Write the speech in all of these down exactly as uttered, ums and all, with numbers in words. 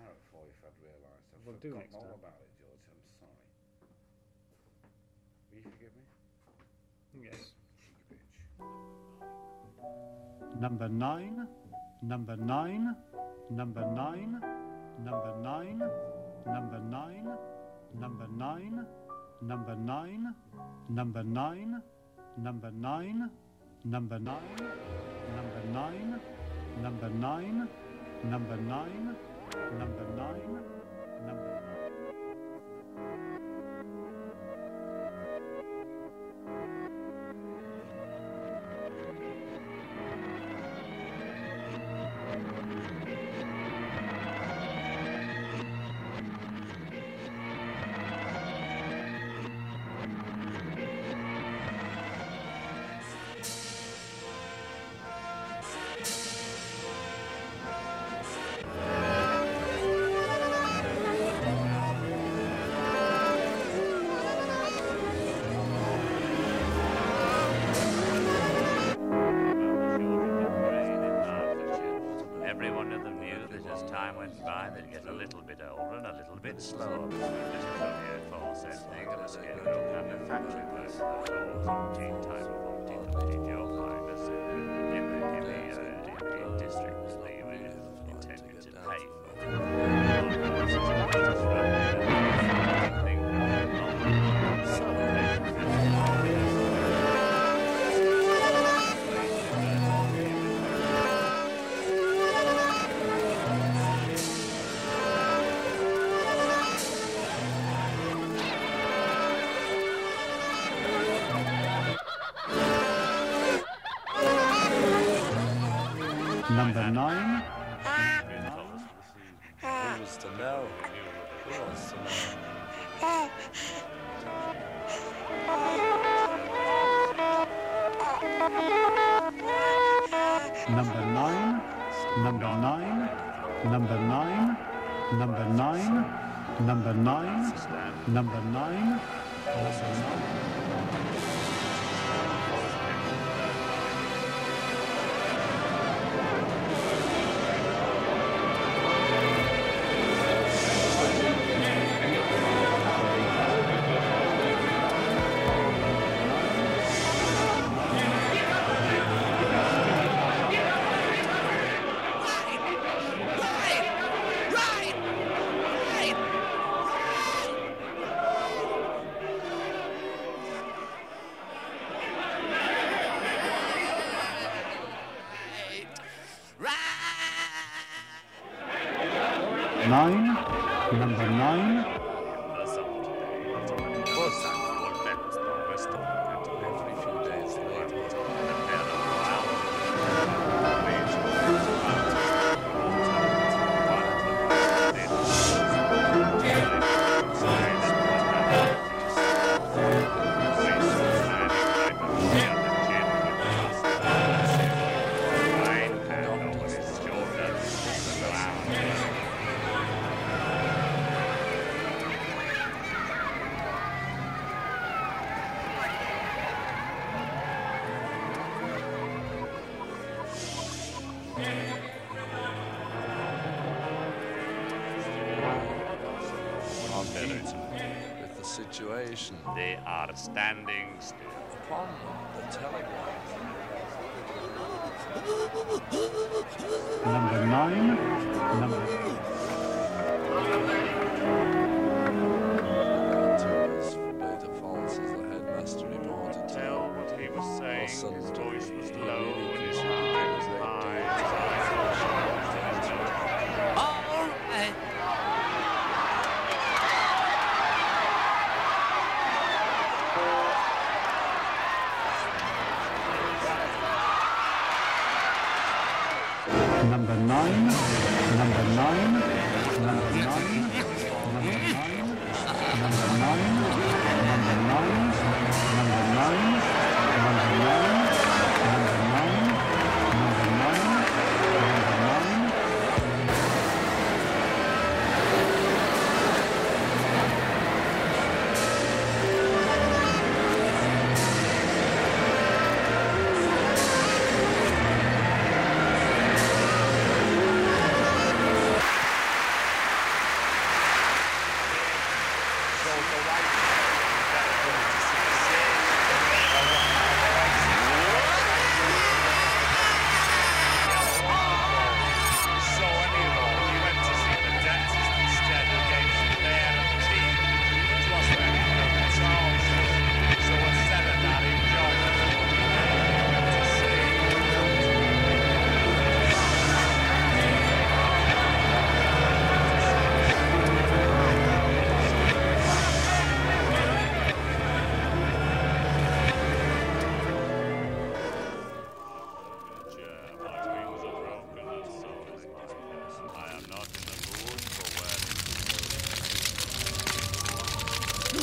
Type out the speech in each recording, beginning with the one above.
carrot for you if I'd realised. I've We'll do forgotten next all time. about it, George. I'm sorry. Will you forgive me? Yes. Cheeky bitch. Number nine, number nine, number nine, number nine, number nine, number nine, number nine, number nine, number nine, number nine, number nine, number nine, number nine, number nine, number Everyone of them knew that as time went by, they'd get a little bit older and a little bit slower. This is only a false thing of a scarecrow and a factory person that holds umpteen time of umpteen umpteen your mind as in the, in the, in the, uh, in the districts that you were intended to pay number nine, Who was to know? Who was to know? number nine, number nine, number nine, number nine, number nine, number nine, number nine. Nine, number nine, Every few days later. With the situation They are standing still. upon the telegraph. number nine, number Tours for Beta Falls as the headmaster reported to Tell what he was saying. Son, His voice was he low really and his did heart was they high. did. His eyes were shut. All right. number nine, number nine,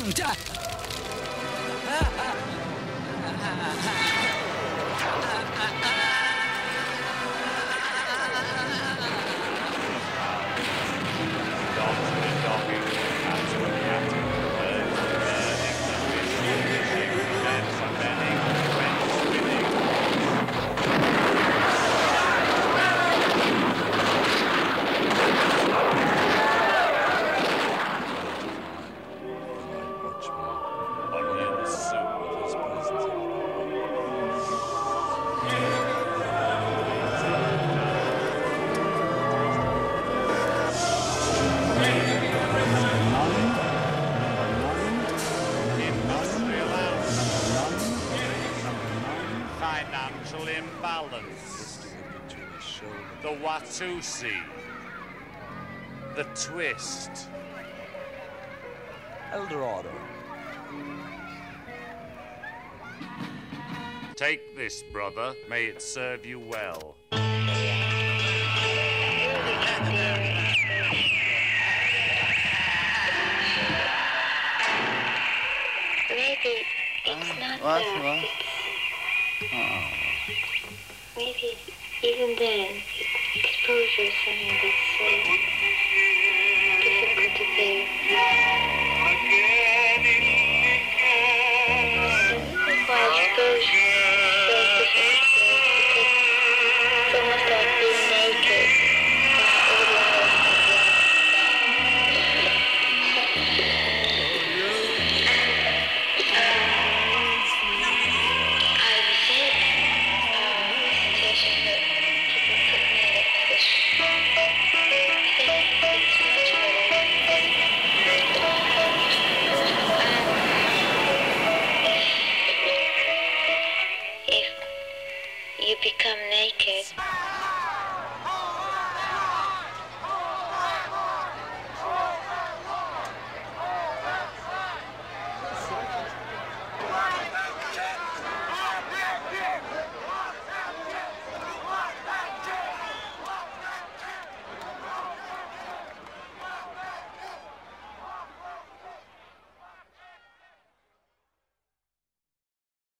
Financial imbalance. The Watusi. The twist. Eldorado. Take this, brother. May it serve you well. Maybe it's not What? that. What? It's, Oh. maybe even then, exposure is something that's so